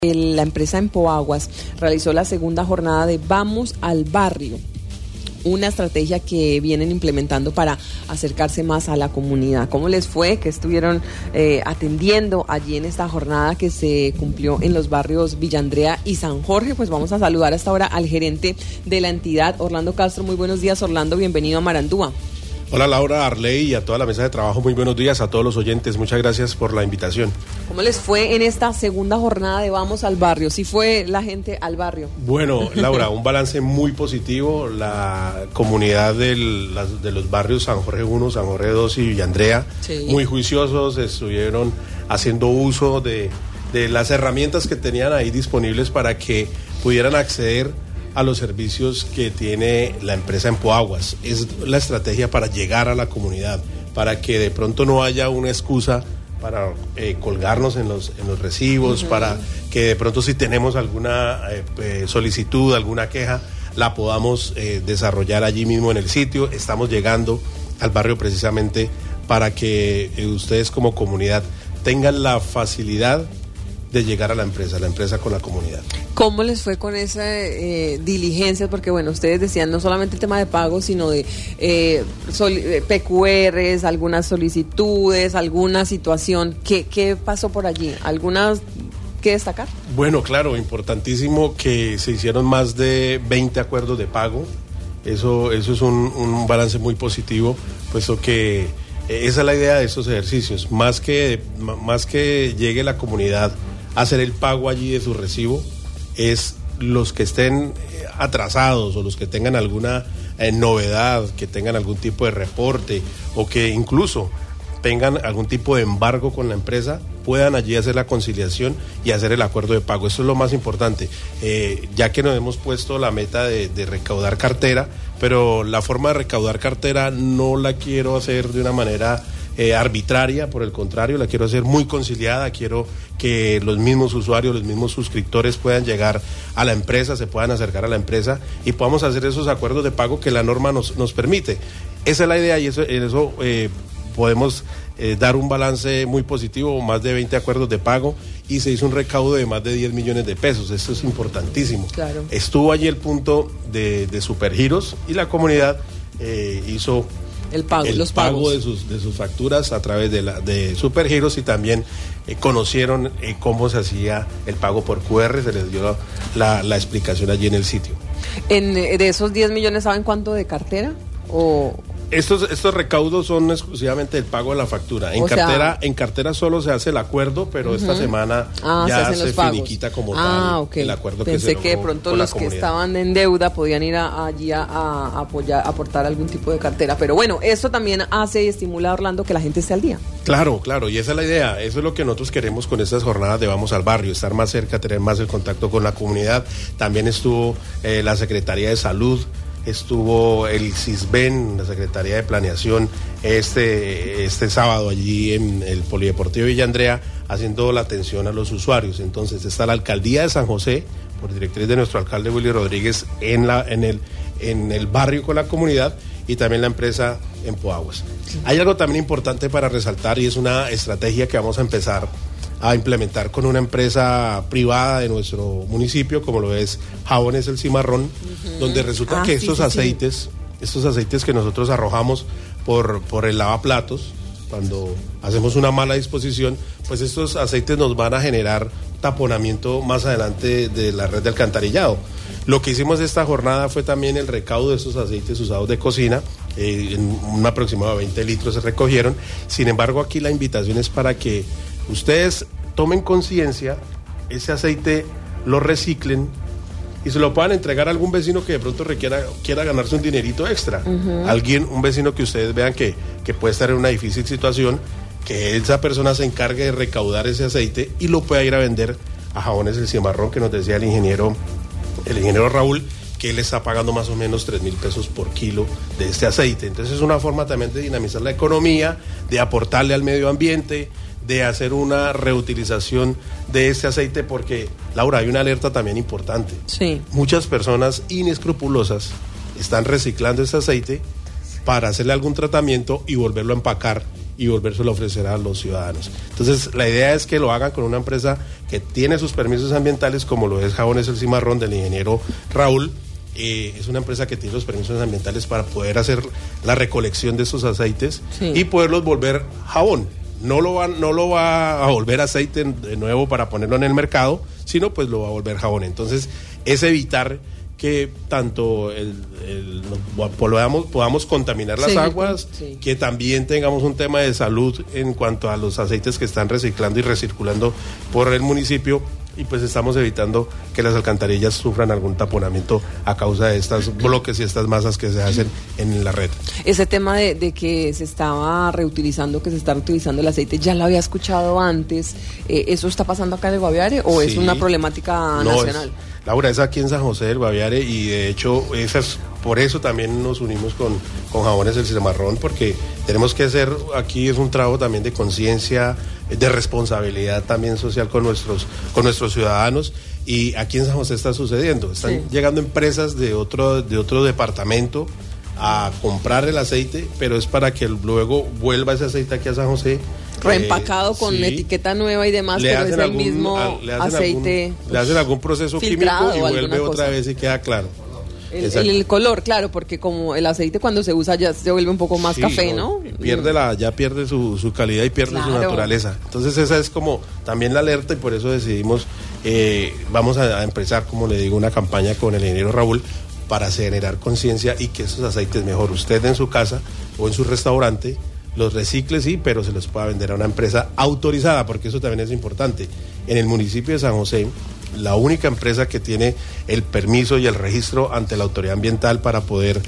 La empresa Empoaguas realizó la segunda jornada de Vamos al Barrio, una estrategia que vienen implementando para acercarse más a la comunidad. ¿Cómo les fue? ¿Qué estuvieron atendiendo allí en esta jornada que se cumplió en los barrios Villa Andrea y San Jorge? Pues vamos a saludar hasta ahora al gerente de la entidad, Orlando Castro. Muy buenos días, Orlando, bienvenido a Marandúa. Hola Laura, Arley y a toda la mesa de trabajo, muy buenos días a todos los oyentes, muchas gracias por la invitación. ¿Cómo les fue en esta segunda jornada de Vamos al Barrio? ¿Sí fue la gente al barrio? Bueno, Laura, un balance muy positivo. La comunidad de los barrios San Jorge 1, San Jorge 2 y Villa Andrea, sí, muy juiciosos, estuvieron haciendo uso de las herramientas que tenían ahí disponibles para que pudieran acceder a los servicios que tiene la empresa Empoaguas. Es la estrategia para llegar a la comunidad, para que de pronto no haya una excusa para colgarnos en los recibos, para que de pronto si tenemos alguna solicitud, alguna queja, la podamos desarrollar allí mismo en el sitio. Estamos llegando al barrio precisamente para que ustedes como comunidad tengan la facilidad de llegar a la empresa con la comunidad. ¿Cómo les fue con esa diligencia? Porque bueno, ustedes decían no solamente el tema de pago, sino de PQRs, algunas solicitudes, alguna situación. ¿Qué pasó por allí? ¿Algunas que destacar? Bueno, claro, importantísimo que se hicieron más de 20 acuerdos de pago. Eso es un balance muy positivo, puesto que esa es la idea de estos ejercicios. Más que llegue la comunidad a hacer el pago allí de su recibo, es los que estén atrasados o los que tengan alguna novedad, que tengan algún tipo de reporte o que incluso tengan algún tipo de embargo con la empresa, puedan allí hacer la conciliación y hacer el acuerdo de pago. Eso es lo más importante, ya que nos hemos puesto la meta de recaudar cartera, pero la forma de recaudar cartera no la quiero hacer de una manera arbitraria, por el contrario, la quiero hacer muy conciliada. Quiero que los mismos usuarios, los mismos suscriptores puedan llegar a la empresa, se puedan acercar a la empresa y podamos hacer esos acuerdos de pago que la norma nos permite. Esa es la idea y en eso podemos dar un balance muy positivo, más de 20 acuerdos de pago, y se hizo un recaudo de más de 10 millones de pesos. Esto es importantísimo. Claro. Estuvo allí el punto de Supergiros y la comunidad hizo el pago de sus facturas a través de Supergiros, y también conocieron cómo se hacía el pago por QR. Se les dio la explicación allí en el sitio. De esos 10 millones, ¿saben cuánto de cartera? Estos recaudos son exclusivamente el pago de la factura. En cartera solo se hace el acuerdo, pero esta semana ya se finiquita como tal el acuerdo. Pensé que de pronto los que estaban en deuda podían ir allí a aportar algún tipo de cartera. Pero bueno, esto también hace y estimula, Orlando, que la gente esté al día. Claro, y esa es la idea. Eso es lo que nosotros queremos con estas jornadas de Vamos al Barrio, estar más cerca, tener más el contacto con la comunidad. También estuvo la Secretaría de Salud, estuvo el CISBEN, la Secretaría de Planeación, este sábado allí en el Polideportivo Villa Andrea, haciendo la atención a los usuarios. Entonces está la Alcaldía de San José, por directriz de nuestro alcalde Willy Rodríguez, en el barrio con la comunidad, y también la empresa Empoaguas. Hay algo también importante para resaltar, y es una estrategia que vamos a empezar a implementar con una empresa privada de nuestro municipio, como lo es Jabones El Cimarrón, donde resulta que estos aceites que nosotros arrojamos por el lavaplatos, cuando hacemos una mala disposición, pues estos aceites nos van a generar taponamiento más adelante de la red de alcantarillado. Lo que hicimos esta jornada fue también el recaudo de estos aceites usados de cocina, en un aproximado de 20 litros se recogieron. Sin embargo, aquí la invitación es para que ustedes tomen conciencia, ese aceite lo reciclen y se lo puedan entregar a algún vecino que de pronto quiera ganarse un dinerito extra. Un vecino que ustedes vean que puede estar en una difícil situación, que esa persona se encargue de recaudar ese aceite y lo pueda ir a vender a Jabones El Cimarrón, que nos decía el ingeniero Raúl, que él está pagando más o menos 3,000 pesos por kilo de este aceite. Entonces es una forma también de dinamizar la economía, de aportarle al medio ambiente, de hacer una reutilización de este aceite, porque, Laura, hay una alerta también importante. Sí. Muchas personas inescrupulosas están reciclando este aceite para hacerle algún tratamiento y volverlo a empacar y volvérselo a ofrecer a los ciudadanos. Entonces, la idea es que lo hagan con una empresa que tiene sus permisos ambientales, como lo es Jabones El Cimarrón, del ingeniero Raúl. Es una empresa que tiene los permisos ambientales para poder hacer la recolección de estos aceites y poderlos volver jabón. No lo va a volver aceite de nuevo para ponerlo en el mercado, sino pues lo va a volver jabón. Entonces, es evitar que tanto podamos contaminar las aguas, que también tengamos un tema de salud en cuanto a los aceites que están reciclando y recirculando por el municipio, y pues estamos evitando que las alcantarillas sufran algún taponamiento a causa de estos bloques y estas masas que se hacen en la red. Ese tema de que se estaba reutilizando, que se está reutilizando el aceite, ya lo había escuchado antes. ¿Eso está pasando acá en el Guaviare o es una problemática nacional? Laura, es aquí en San José del Guaviare, y de hecho por eso también nos unimos con Jabones El Cimarrón, porque tenemos que hacer, aquí es un trabajo también de conciencia, de responsabilidad también social con nuestros ciudadanos, y aquí en San José está sucediendo. Están llegando empresas de otro departamento a comprar el aceite, pero es para que luego vuelva ese aceite aquí a San José. Reempacado con etiqueta nueva y demás, pero es el mismo aceite. Le hacen algún proceso químico y vuelve otra vez y queda claro. El color, claro, porque como el aceite cuando se usa ya se vuelve un poco más café, ¿no? Ya pierde su calidad y pierde su naturaleza. Entonces esa es como también la alerta, y por eso decidimos, vamos a empezar, como le digo, una campaña con el ingeniero Raúl para generar conciencia y que esos aceites mejor usted en su casa o en su restaurante los recicle, sí, pero se los pueda vender a una empresa autorizada, porque eso también es importante. En el municipio de San José, la única empresa que tiene el permiso y el registro ante la autoridad ambiental para poder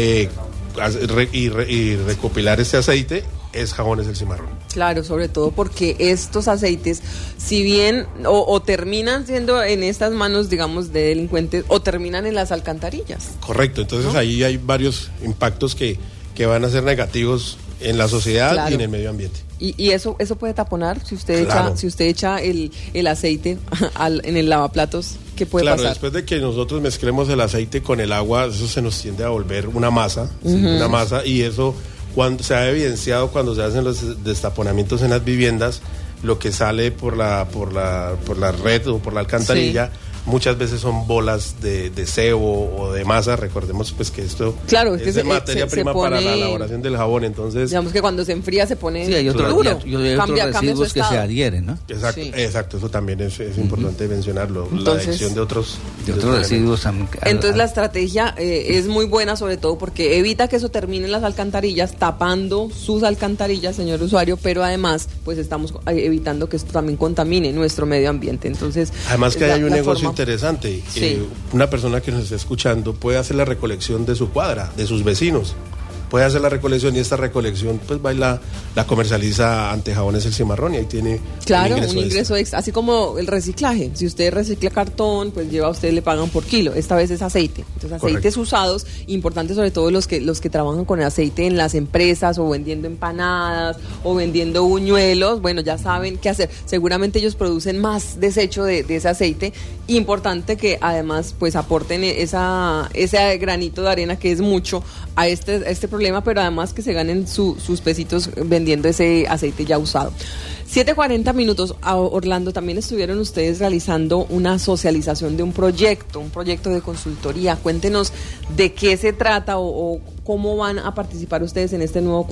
recopilar este aceite es Jabones El Cimarrón. Claro, sobre todo porque estos aceites, si bien o terminan siendo en estas manos, digamos, de delincuentes, o terminan en las alcantarillas. Correcto, entonces ahí hay varios impactos que van a ser negativos en la sociedad y en el medio ambiente. Y eso puede taponar si usted echa el aceite en el lavaplatos, ¿qué puede pasar? Después de que nosotros mezclemos el aceite con el agua, eso se nos tiende a volver una masa, y eso cuando se ha evidenciado cuando se hacen los destaponamientos en las viviendas, lo que sale por la red o por la alcantarilla, muchas veces son bolas de sebo o de masa. Recordemos pues que esto es de materia prima para la elaboración del jabón. Entonces, digamos que cuando se enfría se pone hay otros residuos que se adhieren, ¿no? Exacto, eso también es importante mencionarlo. Entonces, la adhesión de otros residuos. Entonces la estrategia es muy buena, sobre todo porque evita que eso termine en las alcantarillas, tapando sus alcantarillas, señor usuario, pero además pues estamos evitando que esto también contamine nuestro medio ambiente. Entonces, además que hay un negocio interesante. Una persona que nos está escuchando puede hacer la recolección de su cuadra, de sus vecinos. Puede hacer la recolección, y esta recolección pues va y la comercializa ante Jabones El Cimarrón, y ahí tiene un ingreso extra. Así como el reciclaje, si usted recicla cartón, pues a usted le pagan por kilo. Esta vez es aceite. Entonces aceites usados, importante sobre todo los que trabajan con el aceite en las empresas, o vendiendo empanadas o vendiendo buñuelos, bueno, ya saben qué hacer. Seguramente ellos producen más desecho de ese aceite. Importante que además pues aporten ese granito de arena, que es mucho, a este problema, pero además que se ganen sus pesitos vendiendo ese aceite ya usado. 7:40 minutos. Orlando, también estuvieron ustedes realizando una socialización de un proyecto de consultoría. Cuéntenos de qué se trata o cómo van a participar ustedes en este nuevo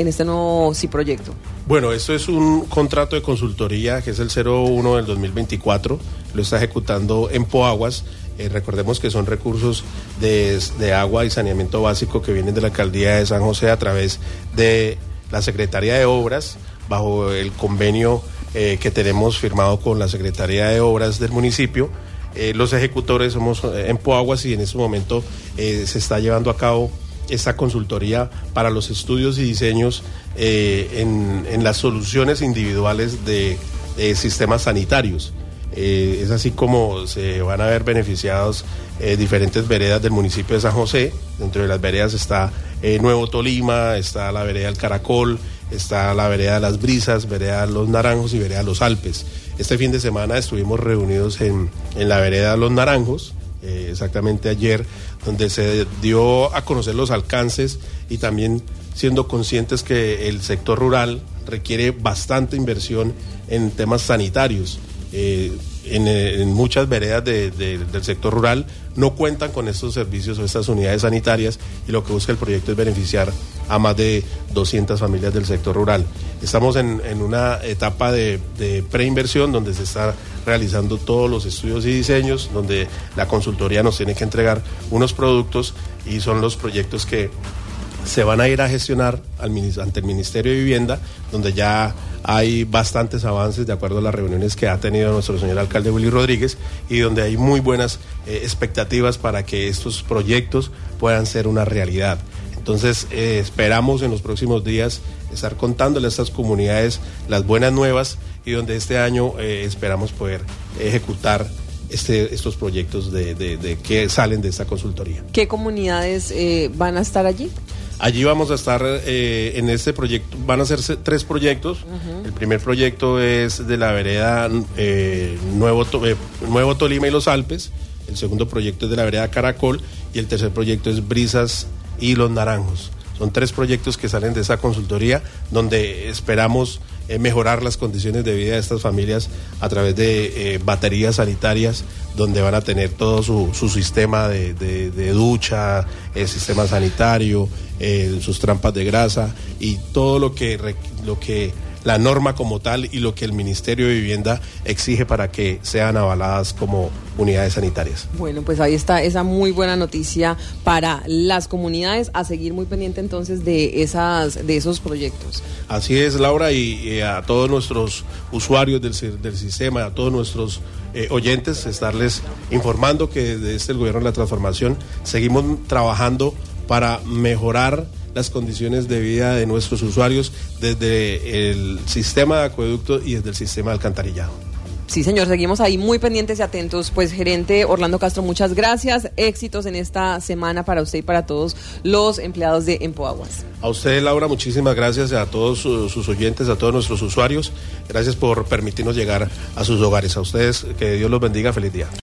proyecto. Bueno, esto es un contrato de consultoría que es el 01 del 2024, lo está ejecutando Empoaguas. Recordemos que son recursos de agua y saneamiento básico que vienen de la alcaldía de San José a través de la Secretaría de Obras, bajo el convenio que tenemos firmado con la Secretaría de Obras del municipio. Los ejecutores somos Empoaguas, y en este momento se está llevando a cabo esta consultoría para los estudios y diseños en las soluciones individuales de sistemas sanitarios. Es así como se van a ver beneficiados diferentes veredas del municipio de San José. Dentro de las veredas está Nuevo Tolima, está la vereda del Caracol, está la vereda de Las Brisas, vereda Los Naranjos y vereda Los Alpes. Este fin de semana estuvimos reunidos en la vereda Los Naranjos, exactamente ayer, donde se dio a conocer los alcances y también siendo conscientes que el sector rural requiere bastante inversión en temas sanitarios. En muchas veredas del sector rural no cuentan con estos servicios o estas unidades sanitarias, y lo que busca el proyecto es beneficiar a más de 200 familias del sector rural. Estamos en una etapa de preinversión donde se está realizando todos los estudios y diseños, donde la consultoría nos tiene que entregar unos productos, y son los proyectos que se van a ir a gestionar ante el Ministerio de Vivienda, donde ya hay bastantes avances de acuerdo a las reuniones que ha tenido nuestro señor alcalde Willy Rodríguez, y donde hay muy buenas expectativas para que estos proyectos puedan ser una realidad. Entonces esperamos en los próximos días estar contándole a estas comunidades las buenas nuevas, y donde este año esperamos poder ejecutar estos proyectos de que salen de esta consultoría. ¿Qué comunidades van a estar allí? Allí vamos a estar en este proyecto, van a ser 3 proyectos. Uh-huh. El primer proyecto es de la vereda Nuevo Tolima y Los Alpes. El segundo proyecto es de la vereda Caracol, y el tercer proyecto es Brisas y Los Naranjos. Son 3 proyectos que salen de esa consultoría, donde esperamos mejorar las condiciones de vida de estas familias a través de baterías sanitarias, donde van a tener todo su sistema de ducha, sistema sanitario, sus trampas de grasa y todo lo que la norma como tal y lo que el Ministerio de Vivienda exige para que sean avaladas como unidades sanitarias. Bueno, pues ahí está esa muy buena noticia para las comunidades, a seguir muy pendiente entonces de esos proyectos. Así es, Laura, y a todos nuestros usuarios del sistema, a todos nuestros oyentes, estarles informando que desde el Gobierno de la Transformación seguimos trabajando para mejorar las condiciones de vida de nuestros usuarios desde el sistema de acueducto y desde el sistema de alcantarillado. Sí, señor, seguimos ahí muy pendientes y atentos. Pues, gerente Orlando Castro, muchas gracias. Éxitos en esta semana para usted y para todos los empleados de Empoaguas. A usted, Laura, muchísimas gracias, a todos sus oyentes, a todos nuestros usuarios. Gracias por permitirnos llegar a sus hogares. A ustedes, que Dios los bendiga. Feliz día.